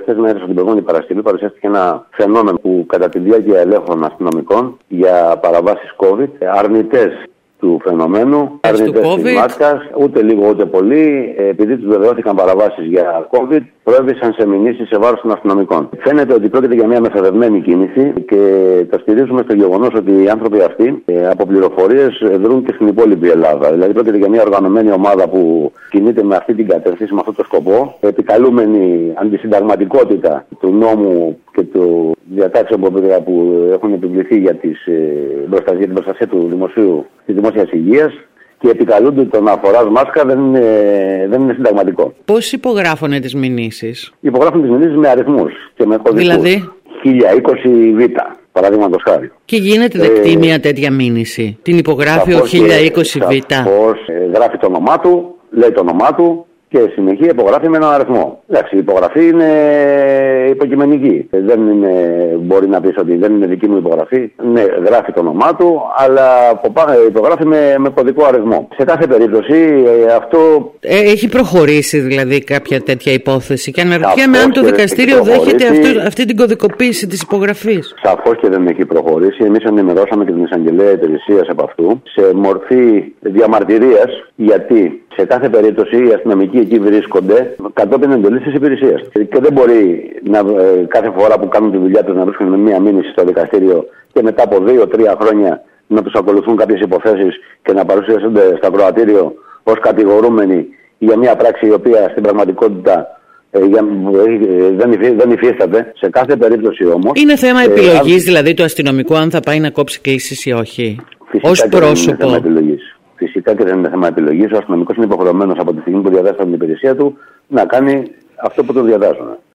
τελευταίες μέρες, την προηγούμενη Παρασκευή, παρουσιάστηκε ένα φαινόμενο που κατά τη διάρκεια ελέγχων αστυνομικών για παραβάσεις COVID, αρνητές του φαινομένου, αρνητές της μάσκας, ούτε λίγο ούτε πολύ, επειδή τους βεβαιώθηκαν παραβάσεις για COVID, προέβησαν σε μηνύσεις σε βάρος των αστυνομικών. Φαίνεται ότι πρόκειται για μια μεθοδευμένη κίνηση και τα στηρίζουμε στο γεγονός ότι οι άνθρωποι αυτοί από πληροφορίες δρούν και στην υπόλοιπη Ελλάδα. Δηλαδή πρόκειται για μια οργανωμένη ομάδα που κινείται με αυτή την κατεύθυνση, με αυτό το σκοπό, επικαλούμενη αντισυνταγματικότητα του νόμου και του διατάξεων που έχουν επιβληθεί για την προστασία του δημοσίου, της δημόσιας υγείας, και επικαλούνται το να φοράς μάσκα δεν είναι συνταγματικό. Πώς υπογράφουν τις μηνύσεις? Υπογράφουν τις μηνύσεις με αριθμούς και με κωδικούς. Δηλαδή 1020Β, παραδείγματος χάρη. Και γίνεται δεκτή μια τέτοια μήνυση? Την υπογράφει ο 1020Β? Σαφώς, γράφει το όνομά του, λέει το όνομά του και συνεχεία υπογράφει με έναν αριθμό. Εντάξει, η υπογραφή είναι υποκειμενική. Δεν μπορεί να πεις ότι δεν είναι δική μου υπογραφή. Ναι, γράφει το όνομά του, αλλά υπογράφει με κωδικό αριθμό. Σε κάθε περίπτωση αυτό... Έχει προχωρήσει δηλαδή κάποια τέτοια υπόθεση και αναρωτιέμαι αν το δικαστήριο δέχεται αυτή την κωδικοποίηση της υπογραφής. Σαφώς και δεν έχει προχωρήσει. Εμείς ενημερώσαμε και την εισαγγελέα υπηρεσίας από αυτού σε μορφή διαμαρτυρίας, γιατί σε κάθε περίπτωση οι αστυνομικοί εκεί βρίσκονται κατόπιν εντολής της υπηρεσίας. Και δεν μπορεί κάθε φορά που κάνουν τη δουλειά τους να βρίσκουν με μία μήνυση στο δικαστήριο και μετά από 2-3 χρόνια να τους ακολουθούν κάποιες υποθέσεις και να παρουσιάζονται στο ακροατήριο ως κατηγορούμενοι για μια πράξη η οποία στην πραγματικότητα δεν υφίσταται. Σε κάθε περίπτωση όμως... Είναι θέμα επιλογής δηλαδή του αστυνομικού αν θα πάει να κόψει κλήσεις ή όχι? Ως πρόσωπο. Φυσικά και δεν είναι θέμα επιλογής. Ο αστυνομικός είναι υποχρεωμένος από τη στιγμή που διατάσσεται την υπηρεσία του να κάνει αυτό που του διατάσσουν.